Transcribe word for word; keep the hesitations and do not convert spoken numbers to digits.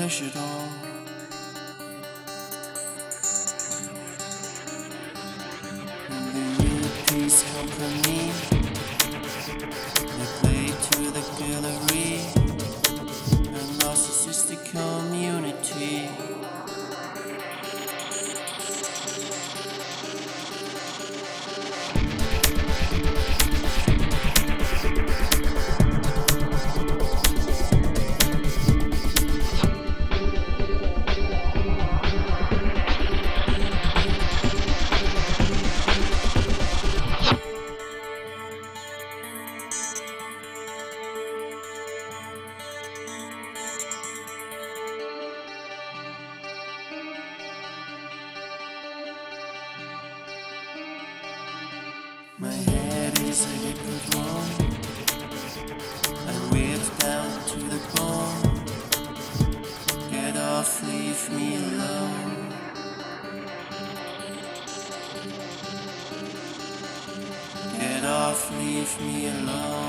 finish it all. And the new peace company, they play to the gallery, a narcissistic community. My head is a liquid wrong. I whipped down to the bone. Get off, leave me alone. Get off, leave me alone.